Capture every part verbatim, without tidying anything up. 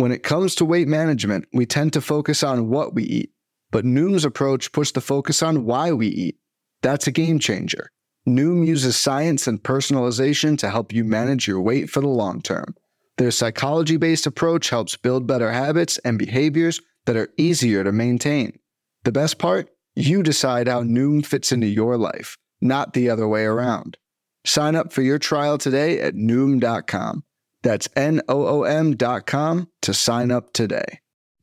When it comes to weight management, we tend to focus on what we eat, but Noom's approach puts the focus on why we eat. That's a game changer. Noom uses science and personalization to help you manage your weight for the long term. Their psychology-based approach helps build better habits and behaviors that are easier to maintain. The best part? You decide how Noom fits into your life, not the other way around. Sign up for your trial today at Noom dot com. That's N O O M dot com to sign up today.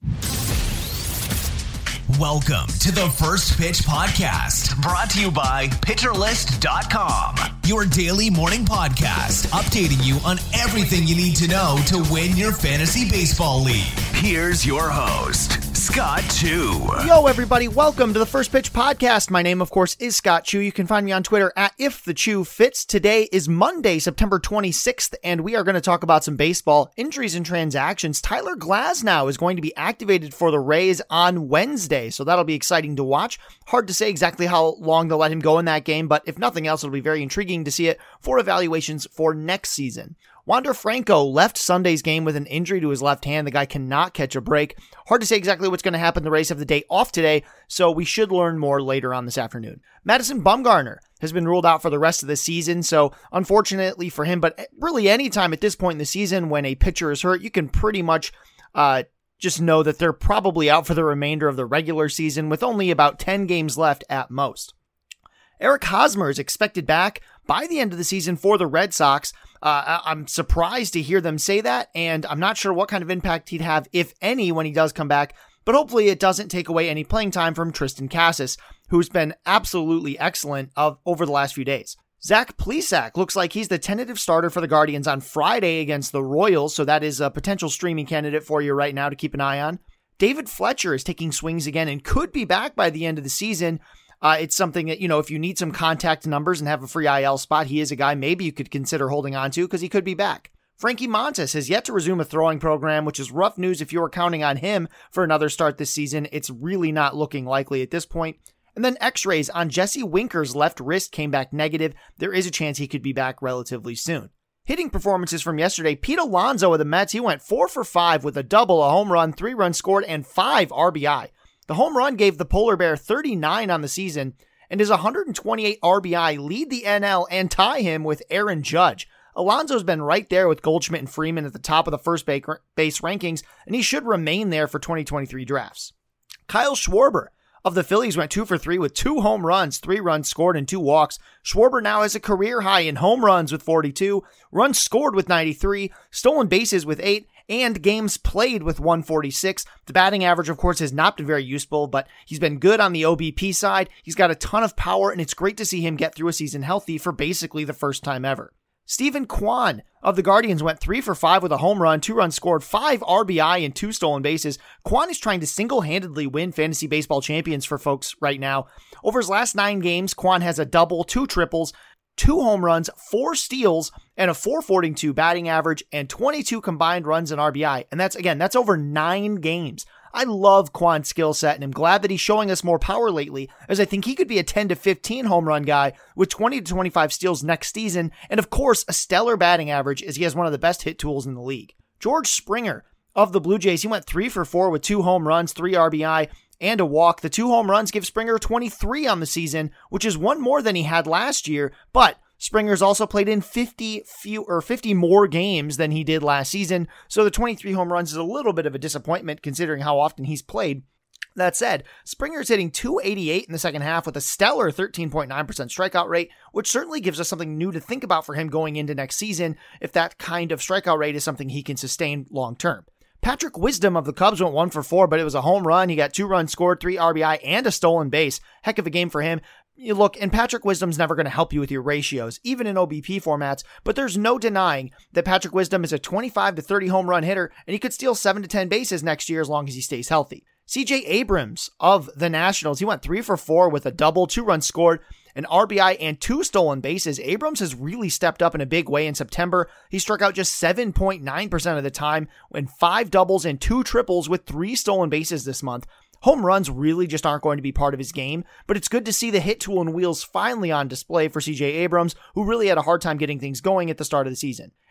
Welcome to the First Pitch Podcast, brought to you by pitcher list dot com, your daily morning podcast, updating you on everything you need to know to win your fantasy baseball league. Here's your host, Scott Chu. Yo, everybody. Welcome to the First Pitch Podcast. My name, of course, is Scott Chu. You can find me on Twitter at If The Chu Fits. Today is Monday, September twenty-sixth, and we are going to talk about some baseball injuries and transactions. Tyler Glasnow is going to be activated for the Rays on Wednesday, so that'll be exciting to watch. Hard to say exactly how long they'll let him go in that game, but if nothing else, it'll be very intriguing to see it for evaluations for next season. Wander Franco left Sunday's game with an injury to his left hand. The guy cannot catch a break. Hard to say exactly what's going to happen. The Rays have the day off today, so we should learn more later on this afternoon. Madison Bumgarner has been ruled out for the rest of the season, so unfortunately for him, but really any time at this point in the season when a pitcher is hurt, you can pretty much uh, just know that they're probably out for the remainder of the regular season with only about ten games left at most. Eric Hosmer is expected back by the end of the season for the Red Sox. Uh, I'm surprised to hear them say that, and I'm not sure what kind of impact he'd have, if any, when he does come back, but hopefully it doesn't take away any playing time from Tristan Casas, who's been absolutely excellent of, over the last few days. Zach Plesac looks like he's the tentative starter for the Guardians on Friday against the Royals, so that is a potential streaming candidate for you right now to keep an eye on. David Fletcher is taking swings again and could be back by the end of the season. Uh, it's something that, you know, if you need some contact numbers and have a free I L spot, he is a guy maybe you could consider holding on to because he could be back. Frankie Montas has yet to resume a throwing program, which is rough news if you were counting on him for another start this season. It's really not looking likely at this point. And then x-rays on Jesse Winker's left wrist came back negative. There is a chance he could be back relatively soon. Hitting performances from yesterday, Pete Alonso of the Mets, he went four for five with a double, a home run, three runs scored, and five R B I. The home run gave the Polar Bear thirty-nine on the season, and his one hundred twenty-eight R B I lead the N L and tie him with Aaron Judge. Alonso's been right there with Goldschmidt and Freeman at the top of the first base rankings, and he should remain there for twenty twenty-three drafts. Kyle Schwarber of the Phillies went two for three with two home runs, three runs scored, and two walks. Schwarber now has a career high in home runs with forty-two, runs scored with ninety-three, stolen bases with eight, and games played with one forty-six. The batting average, of course, has not been very useful, but he's been good on the O B P side. He's got a ton of power, and it's great to see him get through a season healthy for basically the first time ever. Steven Kwan of the Guardians went three for five with a home run, two runs scored, five R B I, and two stolen bases. Kwan is trying to single-handedly win fantasy baseball champions for folks right now. Over his last nine games, Kwan has a double, two triples, two home runs, four steals, and a four forty-two batting average, and twenty-two combined runs and R B I. And that's, again, that's over nine games. I love Kwan's skill set, and I'm glad that he's showing us more power lately, as I think he could be a ten to fifteen home run guy with twenty to twenty-five steals next season, and of course, a stellar batting average as he has one of the best hit tools in the league. George Springer of the Blue Jays, he went three for four with two home runs, three R B I, and a walk. The two home runs give Springer twenty-three on the season, which is one more than he had last year, but Springer's also played in fifty few or fifty more games than he did last season, so the twenty-three home runs is a little bit of a disappointment considering how often he's played. That said, Springer's hitting two eighty-eight in the second half with a stellar thirteen point nine percent strikeout rate, which certainly gives us something new to think about for him going into next season if that kind of strikeout rate is something he can sustain long term. Patrick Wisdom of the Cubs went one for four, but it was a home run. He got two runs scored, three R B I, and a stolen base. Heck of a game for him. You look, and Patrick Wisdom's never going to help you with your ratios, even in O B P formats, but there's no denying that Patrick Wisdom is a twenty-five to thirty home run hitter, and he could steal seven to ten bases next year as long as he stays healthy. C J Abrams of the Nationals, he went three for four with a double, two runs scored, an R B I, and two stolen bases. Abrams has really stepped up in a big way in September. He struck out just seven point nine percent of the time, and five doubles and two triples with three stolen bases this month. Home runs really just aren't going to be part of his game, but it's good to see the hit tool and wheels finally on display for C J Abrams, who really had a hard time getting things going at the start of the season.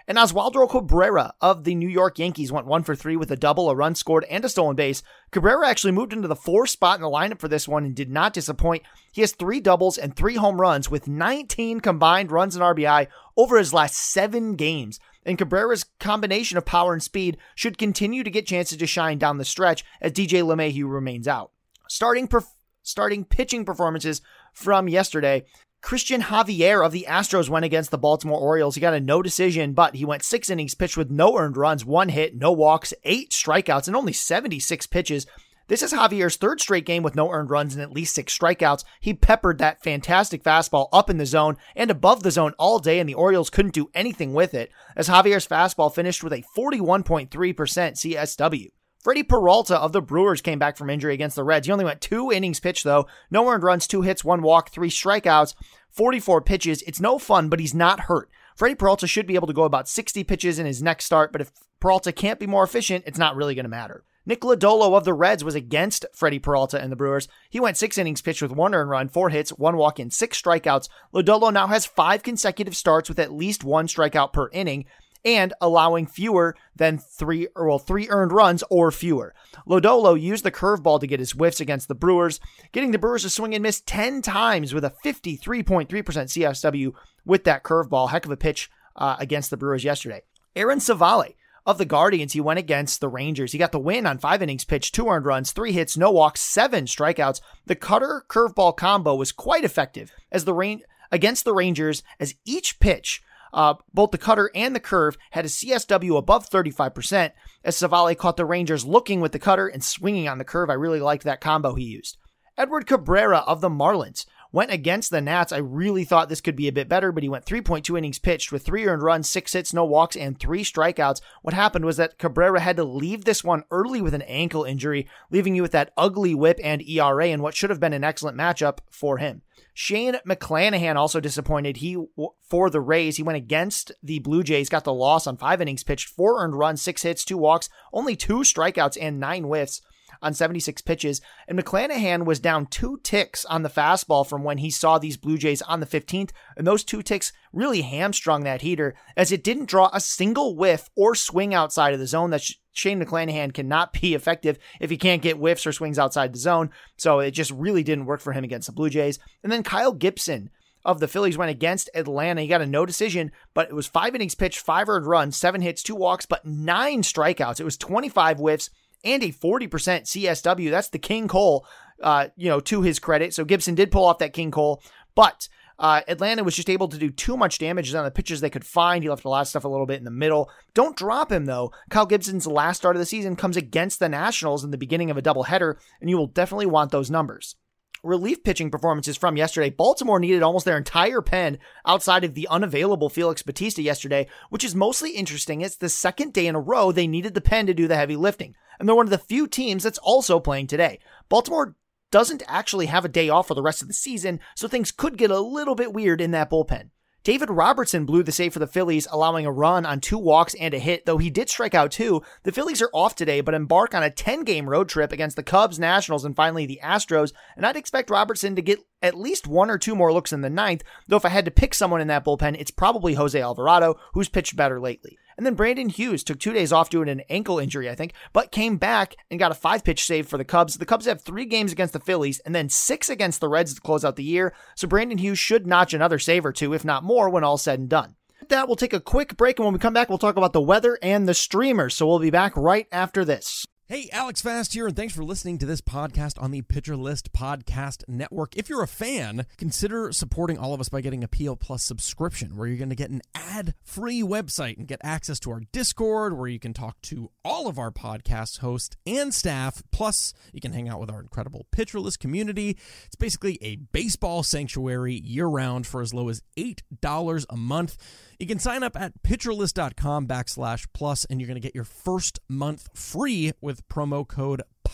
And Oswaldo Cabrera of the New York Yankees went one for three with a double, a run scored, and a stolen base. Cabrera actually moved into the fourth spot in the lineup for this one and did not disappoint. He has three doubles and three home runs with nineteen combined runs and R B I over his last seven games. And Cabrera's combination of power and speed should continue to get chances to shine down the stretch as D J LeMahieu remains out. Starting perf- starting pitching performances from yesterday, Christian Javier of the Astros went against the Baltimore Orioles. He got a no decision, but he went six innings pitched with no earned runs, one hit, no walks, eight strikeouts, and only seventy-six pitches. This is Javier's third straight game with no earned runs and at least six strikeouts. He peppered that fantastic fastball up in the zone and above the zone all day, and the Orioles couldn't do anything with it, as Javier's fastball finished with a forty-one point three percent C S W. Freddie Peralta of the Brewers came back from injury against the Reds. He only went two innings pitched, though. No earned runs, two hits, one walk, three strikeouts, forty-four pitches. It's no fun, but he's not hurt. Freddie Peralta should be able to go about sixty pitches in his next start, but if Peralta can't be more efficient, it's not really going to matter. Nick Lodolo of the Reds was against Freddie Peralta and the Brewers. He went six innings pitched with one earned run, four hits, one walk, and six strikeouts. Lodolo now has five consecutive starts with at least one strikeout per inning, and allowing fewer than three, or well, three earned runs or fewer. Lodolo used the curveball to get his whiffs against the Brewers, getting the Brewers to swing and miss ten times with a fifty-three point three percent C S W with that curveball. Heck of a pitch uh, against the Brewers yesterday. Aaron Savale of the Guardians, he went against the Rangers. He got the win on five innings pitched, two earned runs, three hits, no walks, seven strikeouts. The cutter curveball combo was quite effective as the rain against the Rangers, as each pitch, Uh, both the cutter and the curve, had a C S W above thirty-five percent, as Savale caught the Rangers looking with the cutter and swinging on the curve. I really liked that combo he used. Edward Cabrera of the Marlins went against the Nats. I really thought this could be a bit better, but he went three point two innings pitched with three earned runs, six hits, no walks, and three strikeouts. What happened was that Cabrera had to leave this one early with an ankle injury, leaving you with that ugly whip and E R A in what should have been an excellent matchup for him. Shane McClanahan also disappointed. He, for the Rays, he went against the Blue Jays, got the loss on five innings pitched, four earned runs, six hits, two walks, only two strikeouts, and nine whiffs on seventy-six pitches. And McClanahan was down two ticks on the fastball from when he saw these Blue Jays on the fifteenth. And those two ticks really hamstrung that heater, as it didn't draw a single whiff or swing outside of the zone. That Shane McClanahan cannot be effective if he can't get whiffs or swings outside the zone. So it just really didn't work for him against the Blue Jays. And then Kyle Gibson of the Phillies went against Atlanta. He got a no decision, but it was five innings pitched, five earned runs, seven hits, two walks, but nine strikeouts. It was twenty-five whiffs and a forty percent C S W. That's the King Cole, uh, you know, to his credit. So Gibson did pull off that King Cole, but uh, Atlanta was just able to do too much damage on the pitches they could find. He left a lot of stuff a little bit in the middle. Don't drop him, though. Kyle Gibson's last start of the season comes against the Nationals in the beginning of a doubleheader, and you will definitely want those numbers. Relief pitching performances from yesterday. Baltimore needed almost their entire pen outside of the unavailable Felix Bautista yesterday, which is mostly interesting. It's the second day in a row they needed the pen to do the heavy lifting. And they're one of the few teams that's also playing today. Baltimore doesn't actually have a day off for the rest of the season, so things could get a little bit weird in that bullpen. David Robertson blew the save for the Phillies, allowing a run on two walks and a hit, though he did strike out two. The Phillies are off today, but embark on a ten-game road trip against the Cubs, Nationals, and finally the Astros, and I'd expect Robertson to get at least one or two more looks in the ninth, though if I had to pick someone in that bullpen, it's probably Jose Alvarado, who's pitched better lately. And then Brandon Hughes took two days off due to an ankle injury, I think, but came back and got a five-pitch save for the Cubs. The Cubs have three games against the Phillies and then six against the Reds to close out the year, so Brandon Hughes should notch another save or two, if not more, when all's said and done. With that, we'll take a quick break, and when we come back, we'll talk about the weather and the streamers, so we'll be back right after this. Hey, Alex Fast here, and thanks for listening to this podcast on the Pitcher List Podcast Network. If you're a fan, consider supporting all of us by getting a P L Plus subscription, where you're going to get an ad-free website and get access to our Discord, where you can talk to all of our podcast hosts and staff. Plus, you can hang out with our incredible Pitcher List community. It's basically a baseball sanctuary year-round for as low as eight dollars a month. You can sign up at pitcherlist.com backslash plus, and you're going to get your first month free with promo code P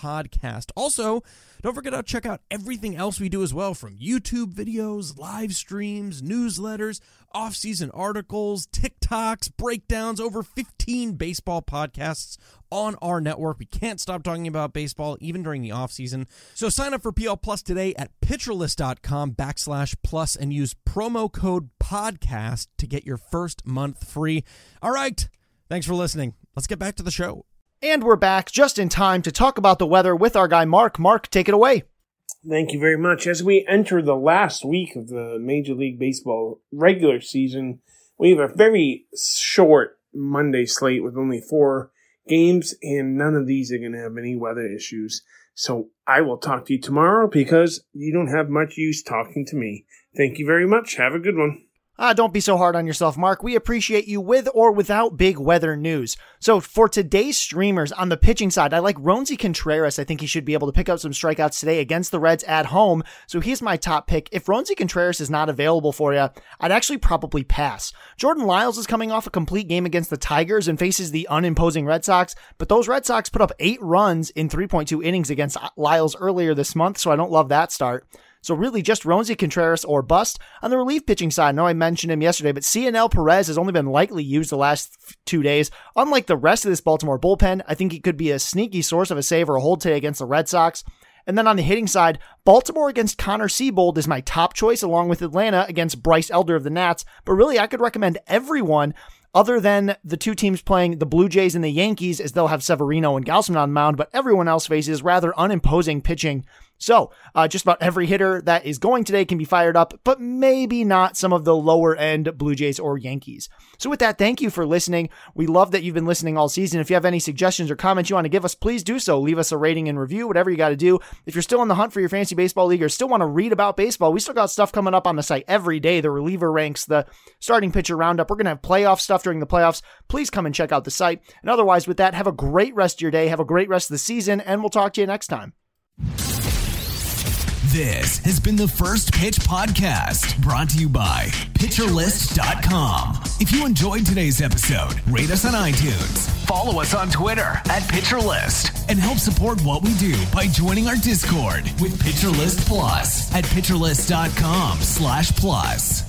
podcast. Also, don't forget to check out everything else we do as well, from YouTube videos, live streams, newsletters, off-season articles, TikToks, breakdowns, over fifteen baseball podcasts on our network. We can't stop talking about baseball even during the off-season. So sign up for P L Plus today at pitcherlist.com backslash plus and use promo code podcast to get your first month free. All right. Thanks for listening. Let's get back to the show. And we're back just in time to talk about the weather with our guy, Mark. Mark, take it away. Thank you very much. As we enter the last week of the Major League Baseball regular season, we have a very short Monday slate with only four games, and none of these are going to have any weather issues. So I will talk to you tomorrow because you don't have much use talking to me. Thank you very much. Have a good one. Ah, don't be so hard on yourself, Mark. We appreciate you with or without big weather news. So for today's streamers on the pitching side, I like Roansy Contreras. I think he should be able to pick up some strikeouts today against the Reds at home. So he's my top pick. If Roansy Contreras is not available for you, I'd actually probably pass. Jordan Lyles is coming off a complete game against the Tigers and faces the unimposing Red Sox, but those Red Sox put up eight runs in three point two innings against Lyles earlier this month, so I don't love that start. So really just Roansy Contreras or bust. On the relief pitching side, I know I mentioned him yesterday, but C N L Perez has only been lightly used the last two days. Unlike the rest of this Baltimore bullpen, I think he could be a sneaky source of a save or a hold today against the Red Sox. And then on the hitting side, Baltimore against Connor Siebold is my top choice, along with Atlanta against Bryce Elder of the Nats. But really, I could recommend everyone other than the two teams playing the Blue Jays and the Yankees, as they'll have Severino and Gausman on the mound, but everyone else faces rather unimposing pitching. So uh, just about every hitter that is going today can be fired up, but maybe not some of the lower end Blue Jays or Yankees. So with that, thank you for listening. We love that you've been listening all season. If you have any suggestions or comments you want to give us, please do so. Leave us a rating and review, whatever you got to do. If you're still in the hunt for your fantasy baseball league or still want to read about baseball, we still got stuff coming up on the site every day. The reliever ranks, the starting pitcher roundup. We're going to have playoff stuff during the playoffs. Please come and check out the site. And otherwise, with that, have a great rest of your day. Have a great rest of the season, and we'll talk to you next time. This has been the First Pitch Podcast, brought to you by pitcher list dot com. If you enjoyed today's episode, rate us on iTunes, follow us on Twitter at PitcherList, and help support what we do by joining our Discord with PitcherList Plus at pitcher list dot com slash plus.